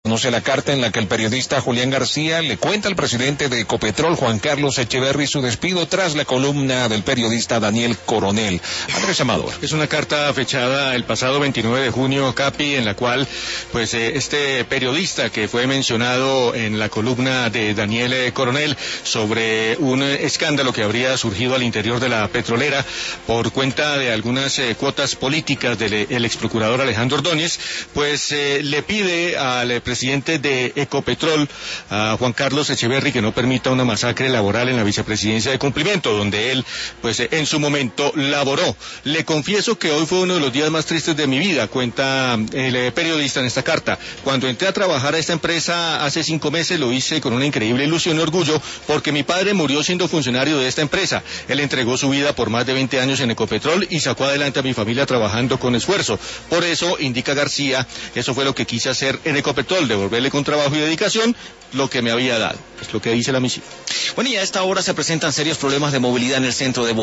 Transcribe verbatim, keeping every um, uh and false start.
Conoce la carta en la que el periodista Julián García le cuenta al presidente de Ecopetrol, Juan Carlos Echeverry, su despido tras la columna del periodista Daniel Coronel. Andrés Amador. Es una carta fechada el pasado veintinueve de junio, Capi, en la cual pues eh, este periodista que fue mencionado en la columna de Daniel eh, Coronel sobre un eh, escándalo que habría surgido al interior de la petrolera por cuenta de algunas eh, cuotas políticas del el exprocurador Alejandro Ordóñez, pues eh, le pide al eh, presidente de Ecopetrol, a Juan Carlos Echeverry, que no permita una masacre laboral en la vicepresidencia de cumplimiento, donde él, pues en su momento laboró. Le confieso que hoy fue uno de los días más tristes de mi vida, cuenta el periodista en esta carta. Cuando entré a trabajar a esta empresa hace cinco meses, lo hice con una increíble ilusión y orgullo, porque mi padre murió siendo funcionario de esta empresa. Él entregó su vida por más de veinte años en Ecopetrol y sacó adelante a mi familia trabajando con esfuerzo. Por eso, indica García, eso fue lo que quise hacer en Ecopetrol, devolverle con trabajo y dedicación lo que me había dado. Es lo que dice la misión. Bueno, y a esta hora se presentan serios problemas de movilidad en el centro de Bogotá.